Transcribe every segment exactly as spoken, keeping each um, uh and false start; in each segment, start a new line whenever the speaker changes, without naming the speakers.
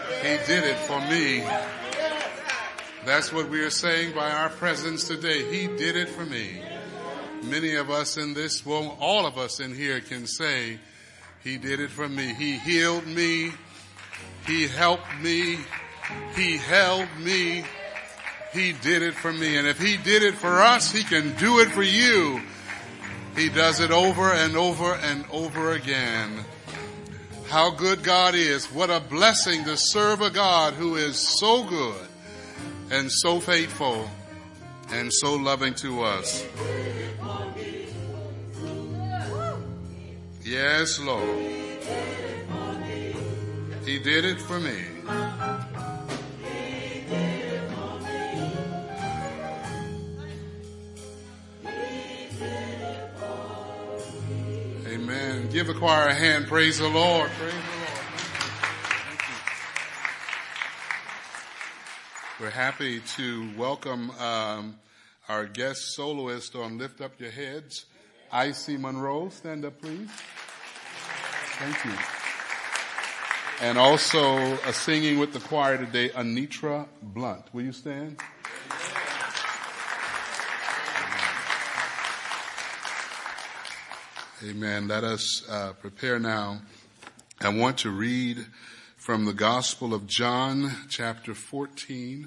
He did it for me. That's what we are saying by our presence today. He did it for me. Many of us in this, well, all of us in here can say, He did it for me. He healed me. He helped me. He held me. He did it for me. And if He did it for us, He can do it for you. He does it over and over and over again. How good God is. What a blessing to serve a God who is so good and so faithful and so loving to us. Yes, Lord. He did it for me. Amen. Give the choir a hand. Praise the Lord. Praise the Lord. Thank you. We're happy to welcome um, our guest soloist on Lift Up Your Heads, Icy Monroe. Stand up, please. Thank you. And also uh, singing with the choir today, Anitra Blunt. Will you stand? Amen. Let us uh, prepare now. I want to read from the Gospel of John, chapter fourteen,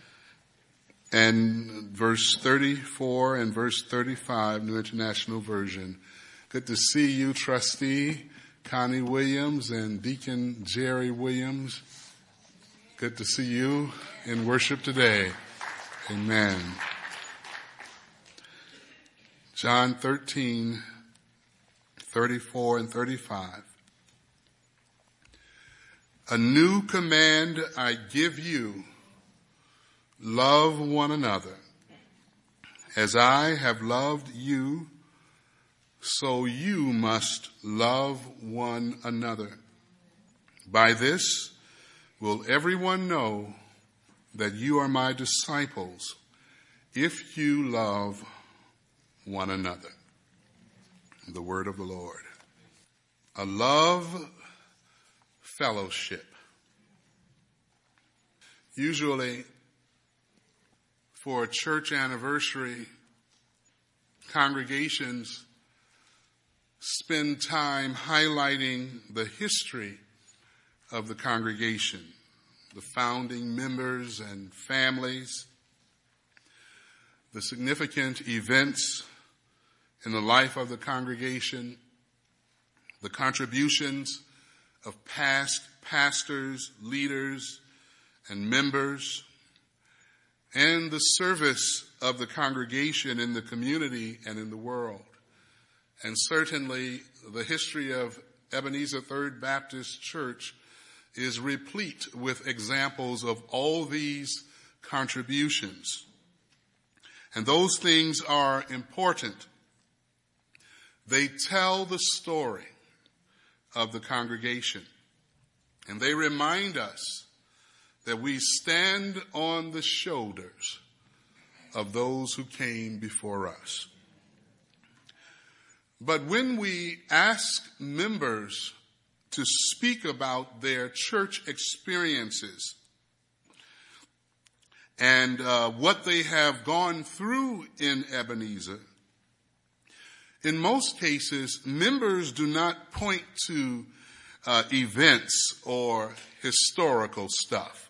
and verse thirty-four and verse thirty-five, New International Version. Good to see you, Trustee Connie Williams and Deacon Jerry Williams. Good to see you in worship today. Amen. John thirteen, thirty-four and thirty-five. A new command I give you, love one another. As I have loved you, so you must love one another. By this will everyone know that you are my disciples, if you love one another. The word of the Lord. A love fellowship. Usually, for a church anniversary, congregations spend time highlighting the history of the congregation, the founding members and families, the significant events in the life of the congregation, the contributions of past pastors, leaders, and members, and the service of the congregation in the community and in the world. And certainly the history of Ebenezer Third Baptist Church is replete with examples of all these contributions. And those things are important. They tell the story of the congregation. And they remind us that we stand on the shoulders of those who came before us. But when we ask members to speak about their church experiences and uh, what they have gone through in Ebenezer, in most cases, members do not point to uh, events or historical stuff.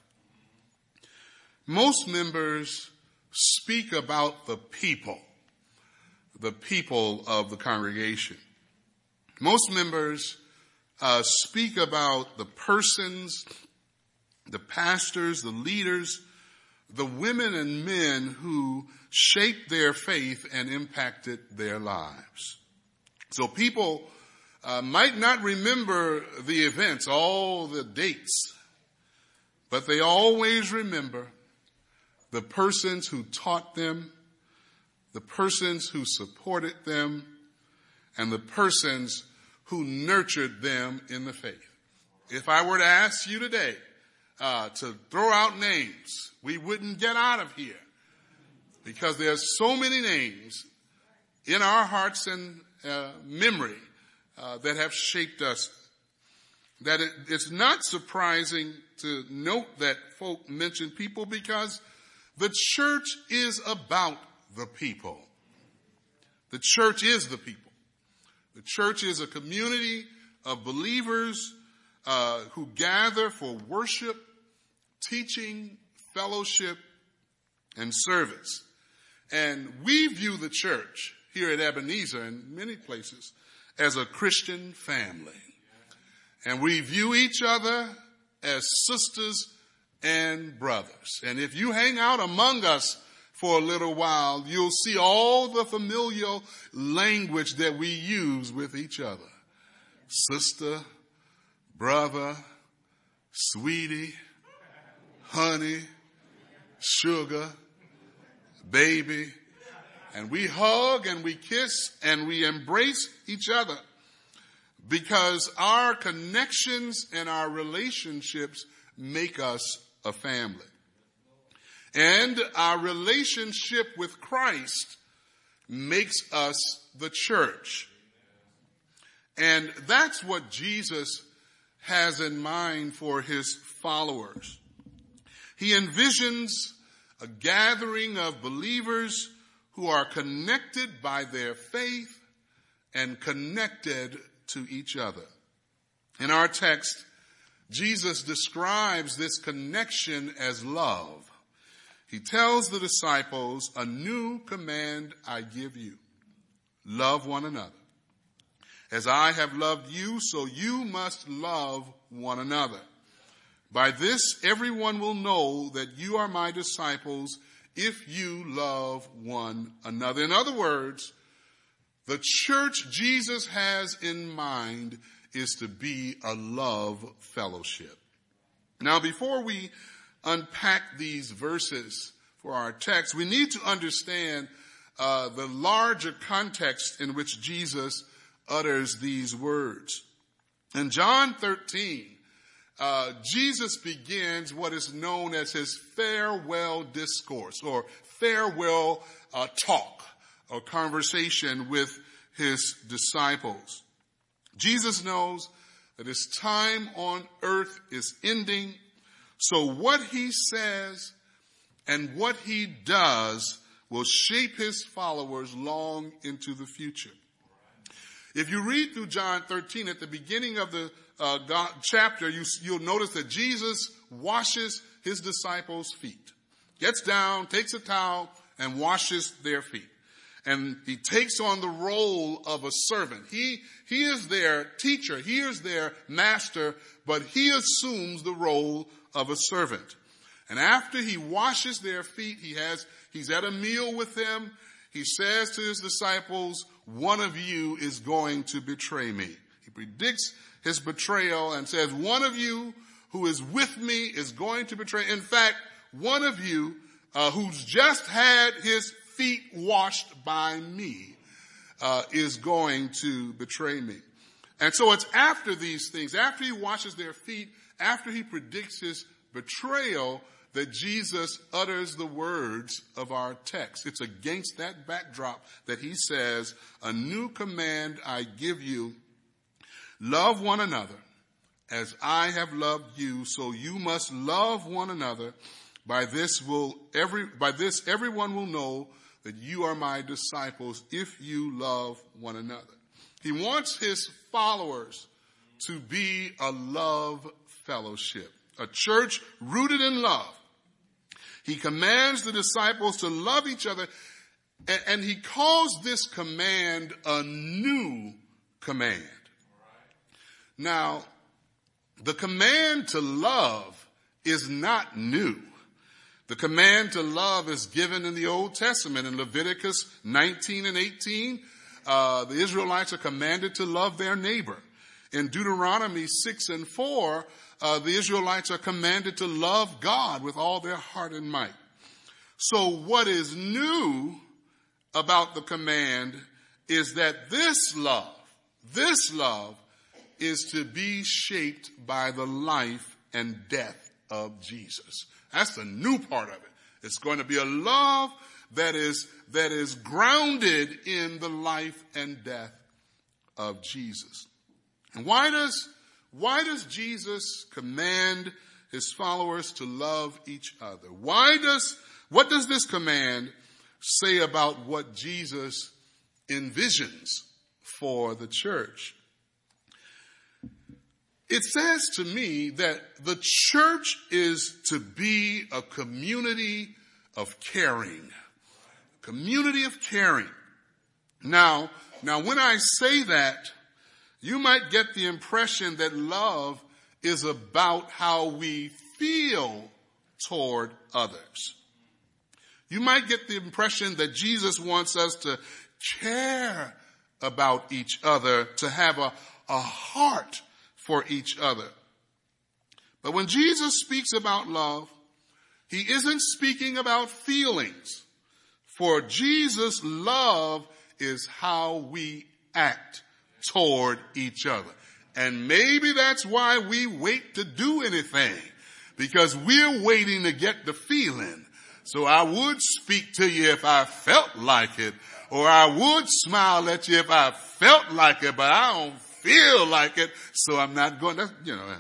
Most members speak about the people. The people of the congregation. Most members uh, speak about the persons, the pastors, the leaders, the women and men who shaped their faith and impacted their lives. So people uh, might not remember the events, all the dates, but they always remember the persons who taught them, the persons who supported them, and the persons who nurtured them in the faith. If I were to ask you today uh, to throw out names, we wouldn't get out of here because there's so many names in our hearts and uh, memory uh, that have shaped us. that it, it's not surprising to note that folk mention people, because the church is about the people. The church is the people. The church is a community of believers uh, who gather for worship, teaching, fellowship, and service. And we view the church here at Ebenezer and many places as a Christian family. And we view each other as sisters and brothers. And if you hang out among us for a little while, you'll see all the familial language that we use with each other. Sister, brother, sweetie, honey, sugar, baby. And we hug and we kiss and we embrace each other, because our connections and our relationships make us a family. And our relationship with Christ makes us the church. And that's what Jesus has in mind for his followers. He envisions a gathering of believers who are connected by their faith and connected to each other. In our text, Jesus describes this connection as love. He tells the disciples, "A new command I give you. Love one another. As I have loved you, so you must love one another. By this, everyone will know that you are my disciples if you love one another." In other words, the church Jesus has in mind is to be a love fellowship. Now, before we unpack these verses for our text, we need to understand uh, the larger context in which Jesus utters these words. In John thirteen, uh, Jesus begins what is known as his farewell discourse, or farewell uh, talk, or conversation with his disciples. Jesus knows that his time on earth is ending, so what he says and what he does will shape his followers long into the future. If you read through John thirteen, at the beginning of the uh, God, chapter, you, you'll notice that Jesus washes his disciples' feet. Gets down, takes a towel, and washes their feet. And he takes on the role of a servant. He, he is their teacher. He is their master, but he assumes the role of a servant. And after he washes their feet, he has, he's at a meal with them. He says to his disciples, "One of you is going to betray me." He predicts his betrayal and says, "One of you who is with me is going to betray." In fact, one of you uh, who's just had his feet washed by me uh, is going to betray me. And so it's after these things, after he washes their feet, after he predicts his betrayal, that Jesus utters the words of our text. It's against that backdrop that he says, "A new command I give you, love one another. As I have loved you, so you must love one another. By this will every by this everyone will know that you are my disciples if you love one another." He wants his followers to be a love fellowship, a church rooted in love. He commands the disciples to love each other, and, and he calls this command a new command. Now, the command to love is not new. The command to love is given in the Old Testament. In Leviticus nineteen and eighteen, uh, the Israelites are commanded to love their neighbor. In Deuteronomy six and four, uh, the Israelites are commanded to love God with all their heart and might. So what is new about the command is that this love, this love is to be shaped by the life and death of Jesus. That's the new part of it. It's going to be a love that is, that is grounded in the life and death of Jesus. And why does, Why does Jesus command his followers to love each other? Why does, what does this command say about what Jesus envisions for the church? It says to me that the church is to be a community of caring. Community of caring. Now, now when I say that, you might get the impression that love is about how we feel toward others. You might get the impression that Jesus wants us to care about each other, to have a, a heart for each other. But when Jesus speaks about love, he isn't speaking about feelings. For Jesus, love is how we act toward each other. And maybe that's why we wait to do anything, because we're waiting to get the feeling. So I would speak to you if I felt like it, or I would smile at you if I felt like it, but I don't feel like it, so I'm not going to, you know.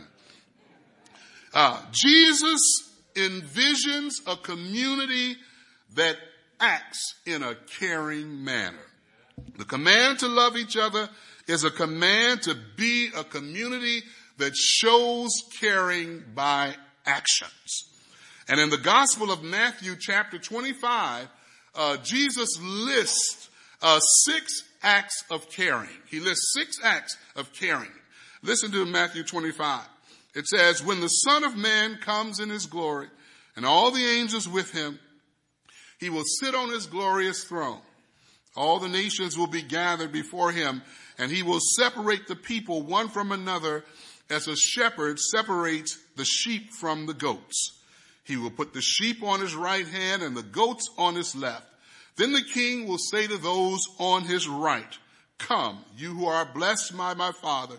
Uh, Jesus envisions a community that acts in a caring manner. The command to love each other is a command to be a community that shows caring by actions. And in the Gospel of Matthew chapter twenty-five, uh, Jesus lists uh, six acts of caring. He lists six acts of caring. Listen to Matthew twenty-five. It says, when the Son of Man comes in his glory and all the angels with him, he will sit on his glorious throne. All the nations will be gathered before him, and he will separate the people one from another as a shepherd separates the sheep from the goats. He will put the sheep on his right hand and the goats on his left. Then the king will say to those on his right, come, you who are blessed by my Father.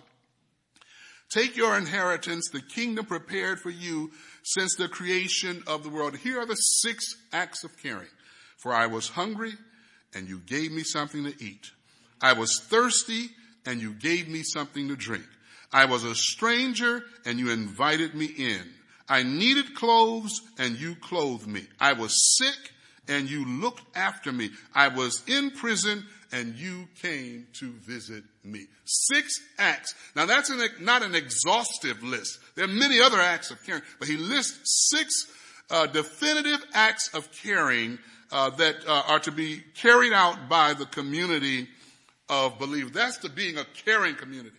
Take your inheritance, the kingdom prepared for you since the creation of the world. Here are the six acts of caring. For I was hungry, and you gave me something to eat. I was thirsty, and you gave me something to drink. I was a stranger, and you invited me in. I needed clothes, and you clothed me. I was sick, and you looked after me. I was in prison, and you came to visit me. Six acts. Now that's an, not an exhaustive list. There are many other acts of caring, but he lists six uh, definitive acts of caring uh, that uh, are to be carried out by the community of believers. That's to being a caring community.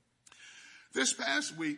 This past week,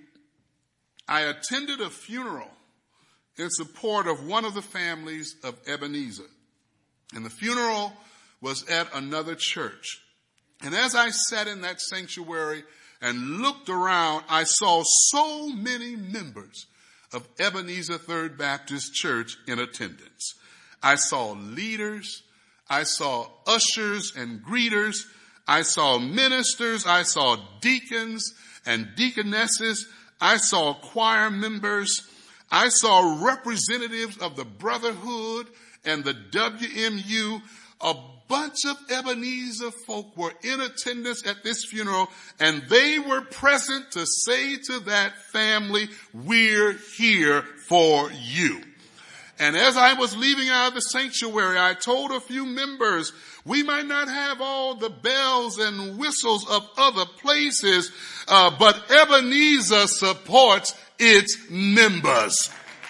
I attended a funeral in support of one of the families of Ebenezer. And the funeral was at another church. And as I sat in that sanctuary and looked around, I saw so many members of Ebenezer Third Baptist Church in attendance. I saw leaders, I saw ushers and greeters, I saw ministers, I saw deacons and deaconesses, I saw choir members, I saw representatives of the Brotherhood and the W M U. A bunch of Ebenezer folk were in attendance at this funeral, and they were present to say to that family, we're here for you. And as I was leaving out of the sanctuary, I told a few members, we might not have all the bells and whistles of other places, uh, but Ebenezer supports its members.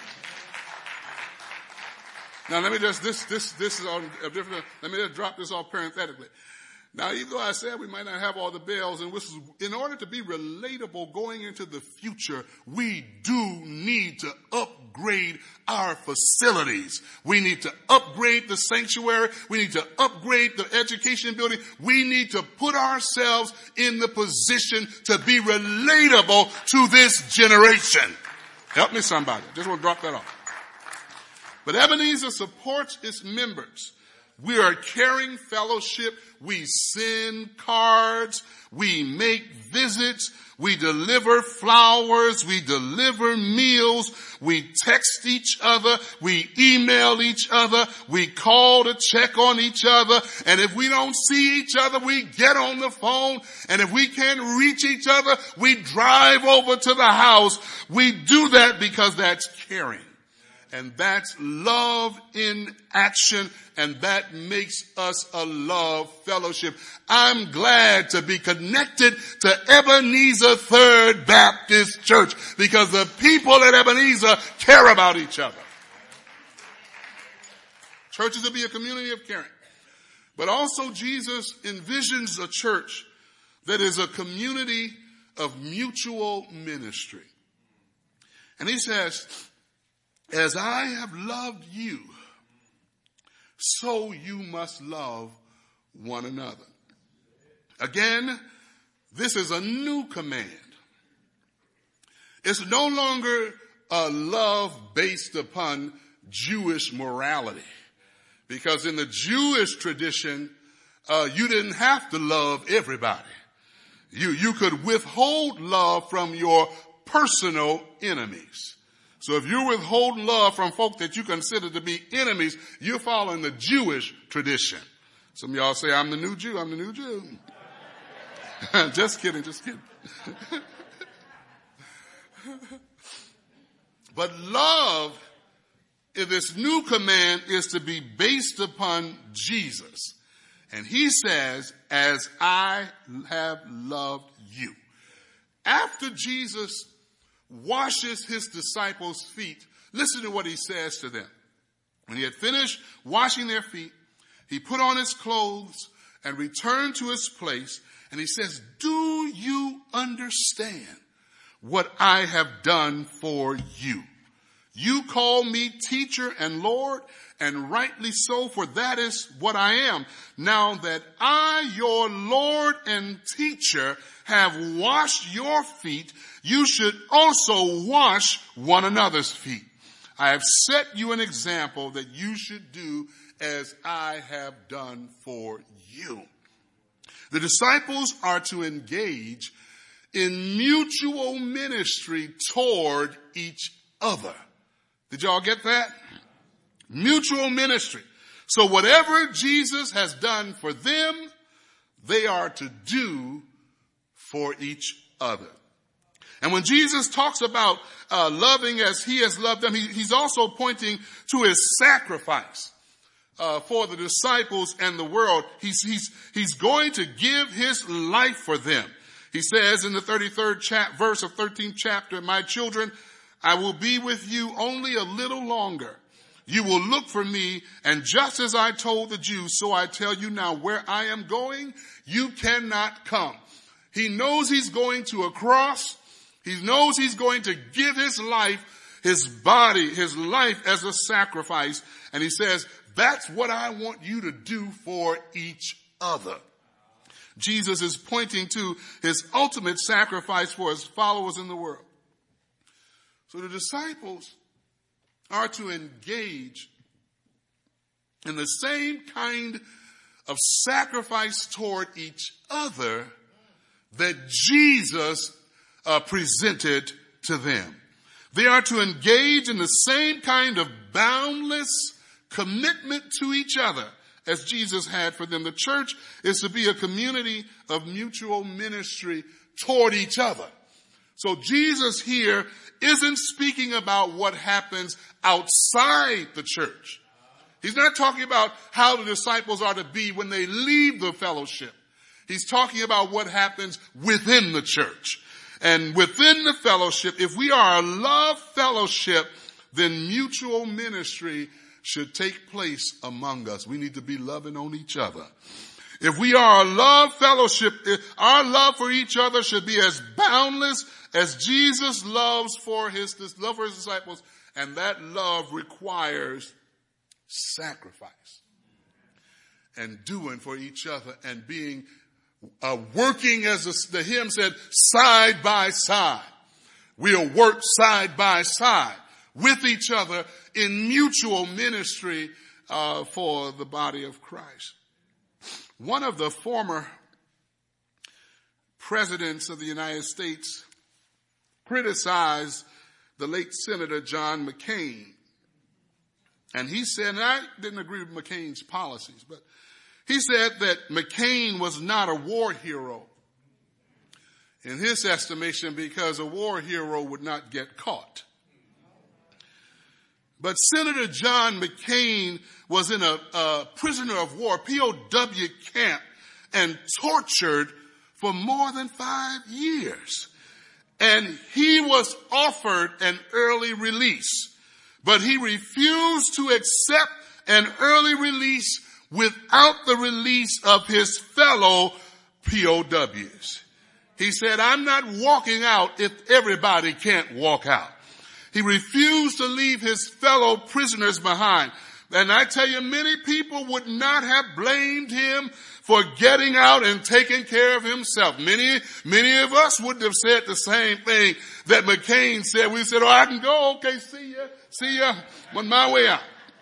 Now let me just, this, this, this is on a different, let me just drop this off parenthetically. Now, even though I said we might not have all the bells and whistles, in order to be relatable going into the future, we do need to upgrade our facilities. We need to upgrade the sanctuary. We need to upgrade the education building. We need to put ourselves in the position to be relatable to this generation. Help me somebody. Just want to drop that off. But Ebenezer supports its members. We are caring fellowship. We send cards. We make visits. We deliver flowers. We deliver meals. We text each other. We email each other. We call to check on each other. And if we don't see each other, we get on the phone. And if we can't reach each other, we drive over to the house. We do that because that's caring. And that's love in action, and that makes us a love fellowship. I'm glad to be connected to Ebenezer Third Baptist Church because the people at Ebenezer care about each other. Churches will be a community of caring. But also Jesus envisions a church that is a community of mutual ministry. And he says, as I have loved you, so you must love one another. Again, this is a new command. It's no longer a love based upon Jewish morality. Because in the Jewish tradition, uh, you didn't have to love everybody. You, you could withhold love from your personal enemies. So if you're withholding love from folk that you consider to be enemies, you're following the Jewish tradition. Some of y'all say, I'm the new Jew, I'm the new Jew. Just kidding, just kidding. But love in this new command is to be based upon Jesus. And he says, as I have loved you. After Jesus washes his disciples' feet, listen to what he says to them. When he had finished washing their feet, he put on his clothes and returned to his place. And he says, do you understand what I have done for you? You call me teacher and Lord, and rightly so, for that is what I am. Now that I, your Lord and teacher, have washed your feet, you should also wash one another's feet. I have set you an example that you should do as I have done for you. The disciples are to engage in mutual ministry toward each other. Did y'all get that? Mutual ministry. So whatever Jesus has done for them, they are to do for each other. And when Jesus talks about uh, loving as he has loved them, he, he's also pointing to his sacrifice uh, for the disciples and the world. He's, he's, he's going to give his life for them. He says in the thirty-third cha- verse of thirteenth chapter, my children, I will be with you only a little longer. You will look for me, and just as I told the Jews, so I tell you now, where I am going, you cannot come. He knows he's going to a cross. He knows he's going to give his life, his body, his life as a sacrifice. And he says, that's what I want you to do for each other. Jesus is pointing to his ultimate sacrifice for his followers in the world. So the disciples are to engage in the same kind of sacrifice toward each other that Jesus uh, presented to them. They are to engage in the same kind of boundless commitment to each other as Jesus had for them. The church is to be a community of mutual ministry toward each other. So Jesus here isn't speaking about what happens outside the church. He's not talking about how the disciples are to be when they leave the fellowship. He's talking about what happens within the church. And within the fellowship, if we are a love fellowship, then mutual ministry should take place among us. We need to be loving on each other. If we are a love fellowship, our love for each other should be as boundless as Jesus loves for his, love for his disciples. And that love requires sacrifice and doing for each other and being uh, working, as the, the hymn said, side by side. We'll work side by side with each other in mutual ministry uh, for the body of Christ. One of the former presidents of the United States criticized the late Senator John McCain. And he said, and I didn't agree with McCain's policies, but he said that McCain was not a war hero in his estimation because a war hero would not get caught. But Senator John McCain was in a, a prisoner of war, P O W camp, and tortured for more than five years. And he was offered an early release, but he refused to accept an early release without the release of his fellow P O Ws. He said, I'm not walking out if everybody can't walk out. He refused to leave his fellow prisoners behind. And I tell you, many people would not have blamed him for getting out and taking care of himself. Many, many of us would have said the same thing that McCain said. We said, oh, I can go. Okay, see ya. See ya. I'm on my way out.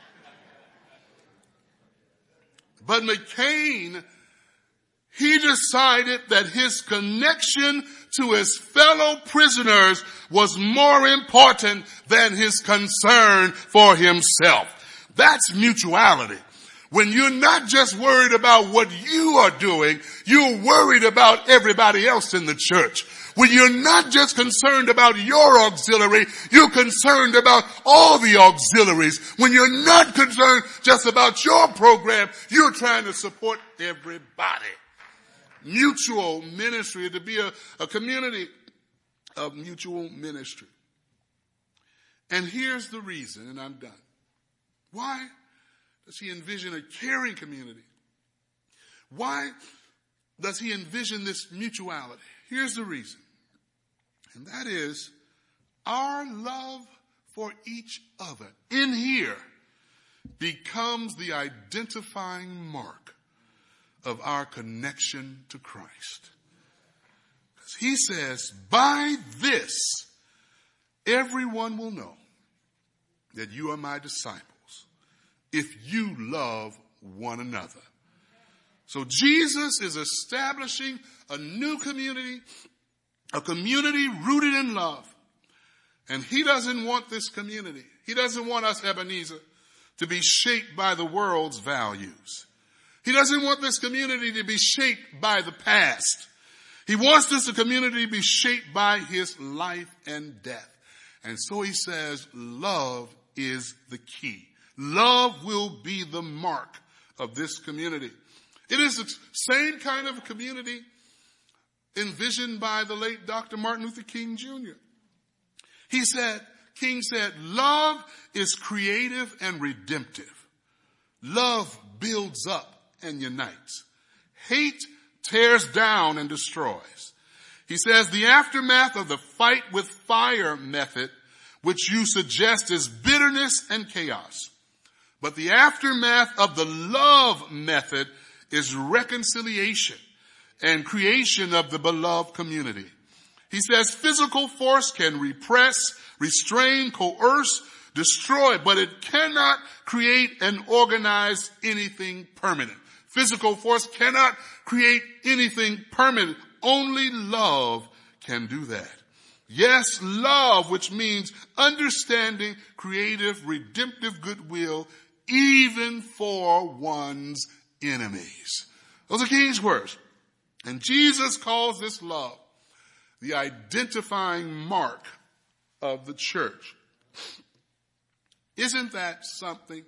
But McCain, he decided that his connection to his fellow prisoners was more important than his concern for himself. That's mutuality. When you're not just worried about what you are doing, you're worried about everybody else in the church. When you're not just concerned about your auxiliary, you're concerned about all the auxiliaries. When you're not concerned just about your program, you're trying to support everybody. Mutual ministry, to be a, a community of mutual ministry. And here's the reason, and I'm done. Why does he envision a caring community? Why does he envision this mutuality? Here's the reason. And that is our love for each other in here becomes the identifying mark of our connection to Christ. Because he says, by this, everyone will know that you are my disciples if you love one another. So Jesus is establishing a new community, a community rooted in love. And he doesn't want this community, he doesn't want us, Ebenezer, to be shaped by the world's values. He doesn't want this community to be shaped by the past. He wants this community to be shaped by his life and death. And so he says, love is the key. Love will be the mark of this community. It is the same kind of community envisioned by the late Doctor Martin Luther King Junior He said, King said, love is creative and redemptive. Love builds up and unites. Hate tears down and destroys. He says the aftermath of the fight with fire method, which you suggest, is bitterness and chaos. But the aftermath of the love method is reconciliation and creation of the beloved community. He says physical force can repress, restrain, coerce, destroy, but it cannot create and organize anything permanent. Physical force cannot create anything permanent. Only love can do that. Yes, love, which means understanding, creative, redemptive goodwill, even for one's enemies. Those are King's words. And Jesus calls this love the identifying mark of the church. Isn't that something?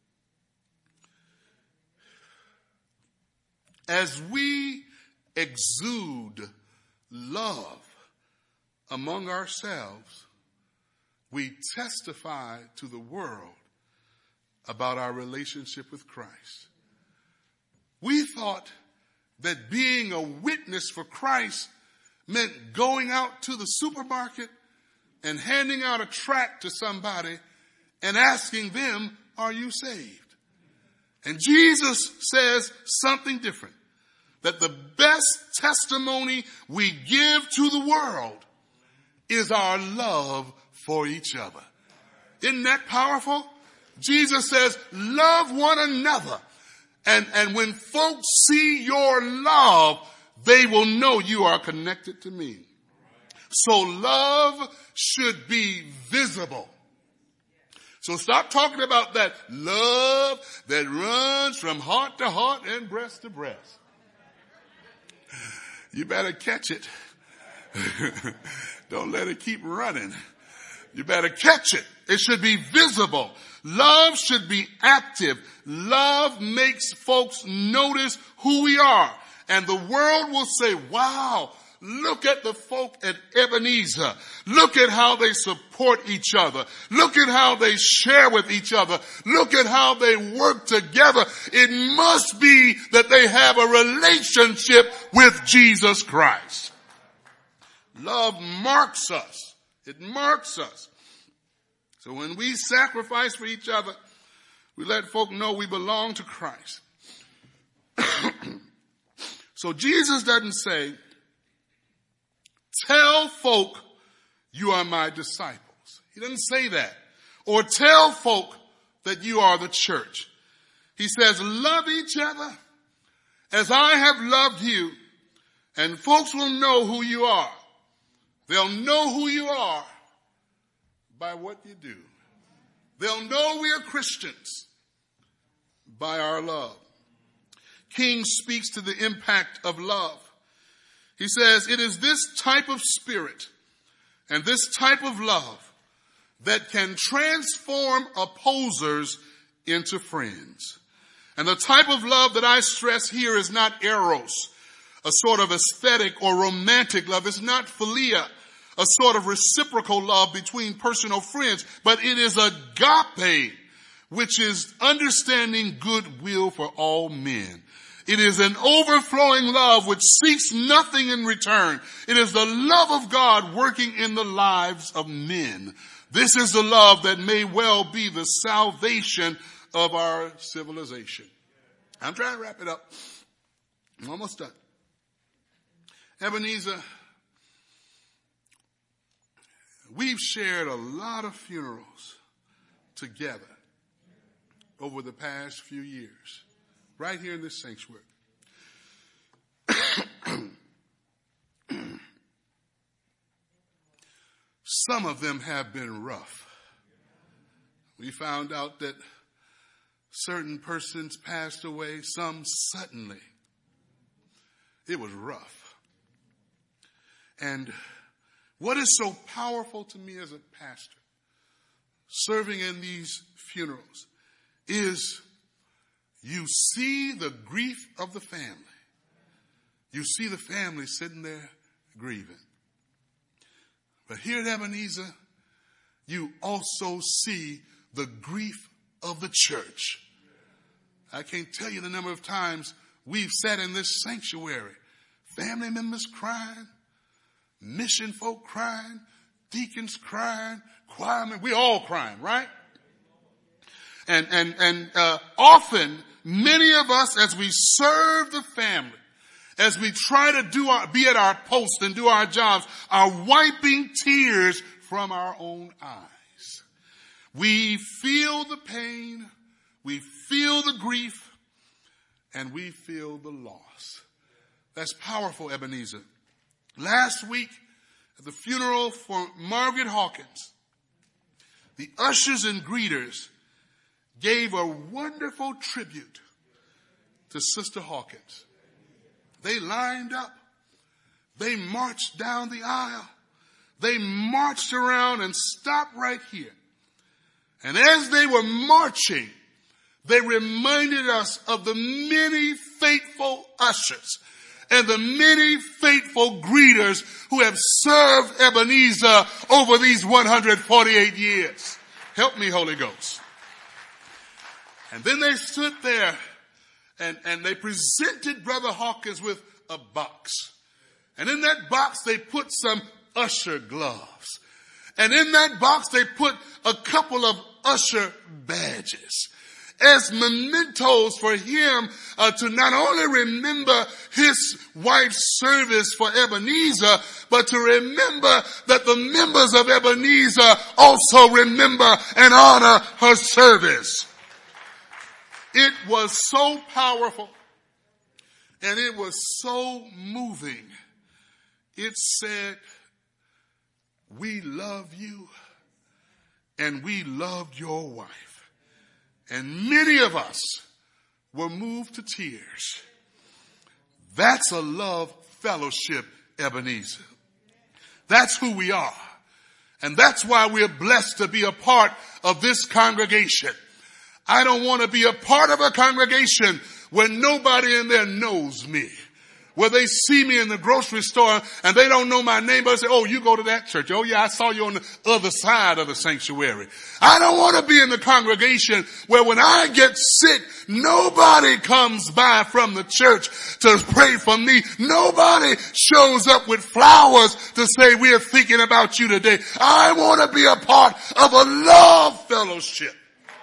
As we exude love among ourselves, we testify to the world about our relationship with Christ. We thought that being a witness for Christ meant going out to the supermarket and handing out a tract to somebody and asking them, are you saved? And Jesus says something different, that the best testimony we give to the world is our love for each other. Isn't that powerful? Jesus says, love one another. And, and when folks see your love, they will know you are connected to me. So love should be visible. So stop talking about that love that runs from heart to heart and breast to breast. You better catch it. Don't let it keep running. You better catch it. It should be visible. Love should be active. Love makes folks notice who we are. And the world will say, wow, look at the folk at Ebenezer. Look at how they support each other. Look at how they share with each other. Look at how they work together. It must be that they have a relationship with Jesus Christ. Love marks us. It marks us. So when we sacrifice for each other, we let folk know we belong to Christ. So Jesus doesn't say, tell folk you are my disciples. He doesn't say that. Or tell folk that you are the church. He says, love each other as I have loved you, and folks will know who you are. They'll know who you are by what you do. They'll know we are Christians by our love. King speaks to the impact of love. He says, it is this type of spirit and this type of love that can transform opposers into friends. And the type of love that I stress here is not eros, a sort of aesthetic or romantic love. It's not philia, a sort of reciprocal love between personal friends, but it is agape, which is understanding goodwill for all men. It is an overflowing love which seeks nothing in return. It is the love of God working in the lives of men. This is the love that may well be the salvation of our civilization. I'm trying to wrap it up. I'm almost done. Ebenezer, we've shared a lot of funerals together over the past few years, right here in this sanctuary. Some of them have been rough. We found out that certain persons passed away, some suddenly. It was rough. And what is so powerful to me as a pastor, serving in these funerals, is you see the grief of the family. You see the family sitting there grieving. But here at Ebenezer, you also see the grief of the church. I can't tell you the number of times we've sat in this sanctuary, family members crying, mission folk crying, deacons crying, choir members, we all crying, right? And, and, and, uh, often many of us, as we serve the family, as we try to do our, be at our post and do our jobs, are wiping tears from our own eyes. We feel the pain, we feel the grief, and we feel the loss. That's powerful, Ebenezer. Last week, at the funeral for Margaret Hawkins, the ushers and greeters gave a wonderful tribute to Sister Hawkins. They lined up. They marched down the aisle. They marched around and stopped right here. And as they were marching, they reminded us of the many faithful ushers and the many faithful greeters who have served Ebenezer over these one hundred forty-eight years. Help me, Holy Ghost. And then they stood there and, and they presented Brother Hawkins with a box. And in that box they put some usher gloves. And in that box they put a couple of usher badges. as mementos for him uh, to not only remember his wife's service for Ebenezer, but to remember that the members of Ebenezer also remember and honor her service. It was so powerful and it was so moving. It said, we love you and we loved your wife. And many of us were moved to tears. That's a love fellowship, Ebenezer. That's who we are. And that's why we're blessed to be a part of this congregation. I don't want to be a part of a congregation where nobody in there knows me. Where they see me in the grocery store and they don't know my name, but they say, oh, you go to that church. Oh yeah, I saw you on the other side of the sanctuary. I don't want to be in the congregation where when I get sick, nobody comes by from the church to pray for me. Nobody shows up with flowers to say we're thinking about you today. I want to be a part of a love fellowship.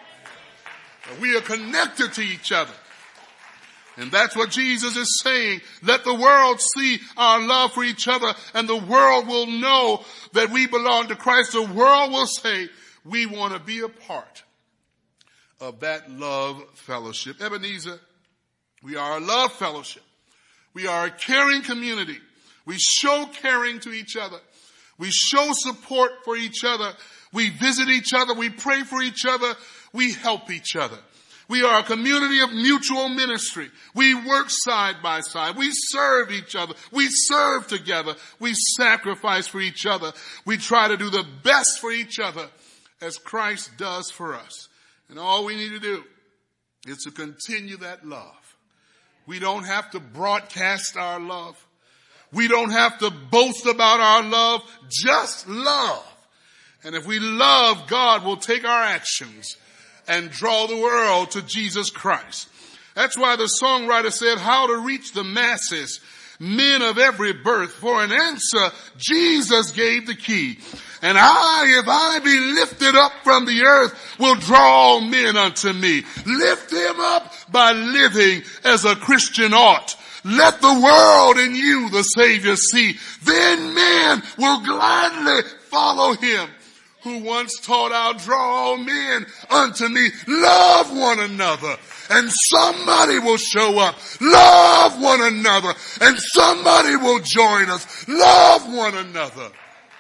We are connected to each other. And that's what Jesus is saying. Let the world see our love for each other, and the world will know that we belong to Christ. The world will say we want to be a part of that love fellowship. Ebenezer, we are a love fellowship. We are a caring community. We show caring to each other. We show support for each other. We visit each other. We pray for each other. We help each other. We are a community of mutual ministry. We work side by side. We serve each other. We serve together. We sacrifice for each other. We try to do the best for each other as Christ does for us. And all we need to do is to continue that love. We don't have to broadcast our love. We don't have to boast about our love. Just love. And if we love, God will take our actions and draw the world to Jesus Christ. That's why the songwriter said, how to reach the masses, men of every birth. For an answer, Jesus gave the key. And I, if I be lifted up from the earth, will draw all men unto me. Lift him up by living as a Christian ought. Let the world in you the Savior see. Then men will gladly follow him. Who once taught, I'll draw all men unto me. Love one another, and somebody will show up. Love one another, and somebody will join us. Love one another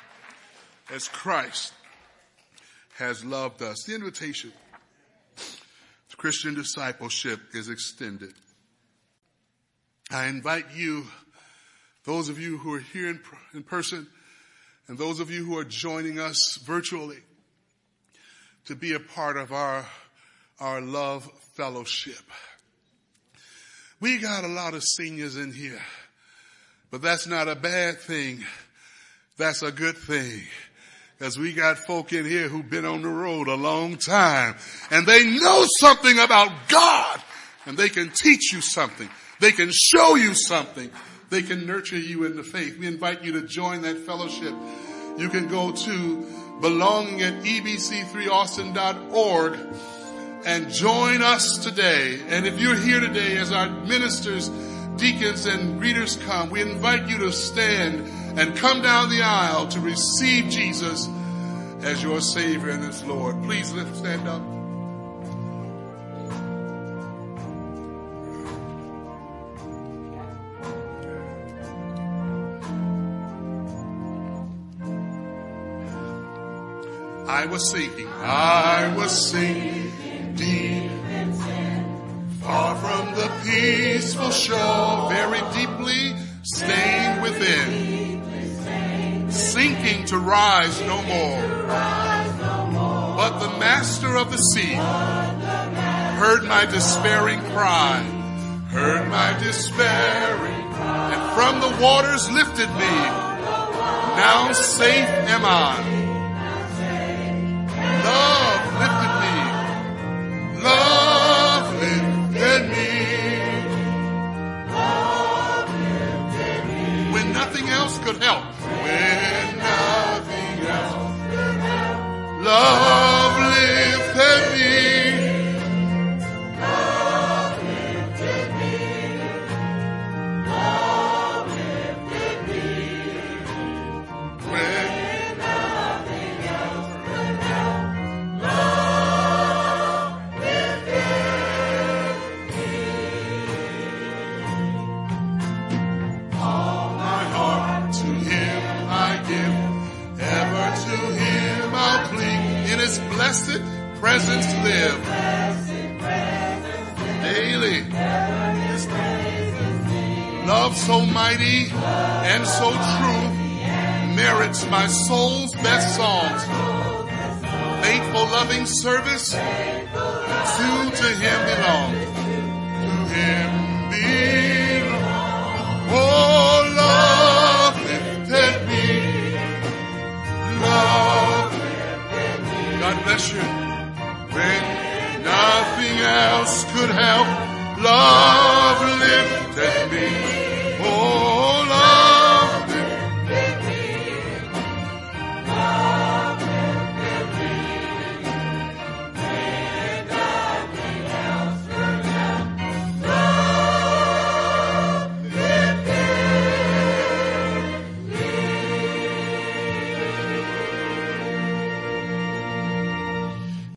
as Christ has loved us. The invitation to Christian discipleship is extended. I invite you, those of you who are here in, in person, and those of you who are joining us virtually, to be a part of our, our love fellowship. We got a lot of seniors in here, but that's not a bad thing. That's a good thing. Because we got folk in here who've been on the road a long time, and they know something about God, and they can teach you something. They can show you something. They can nurture you in the faith. We invite you to join that fellowship. You can go to belonging at E B C three austin dot org and join us today. And if you're here today as our ministers, deacons, and greeters come, we invite you to stand and come down the aisle to receive Jesus as your Savior and as Lord. Please lift, stand up. I was sinking, I was sinking deep in sin, far from the peaceful shore, very deeply stained within, sinking to rise no more. But the master of the sea heard my despairing cry, heard my despairing cry, and from the waters lifted me. Now safe am I. Love lifted me. Love lifted me. Love lifted me. When nothing else could help. When nothing else could help. Love lifted me. presence live. Daily. Love so mighty and so true merits my soul's best songs. Faithful, loving service to to Him belong. To Him belong. Oh, love lifted me. Love. God bless you. When nothing else could help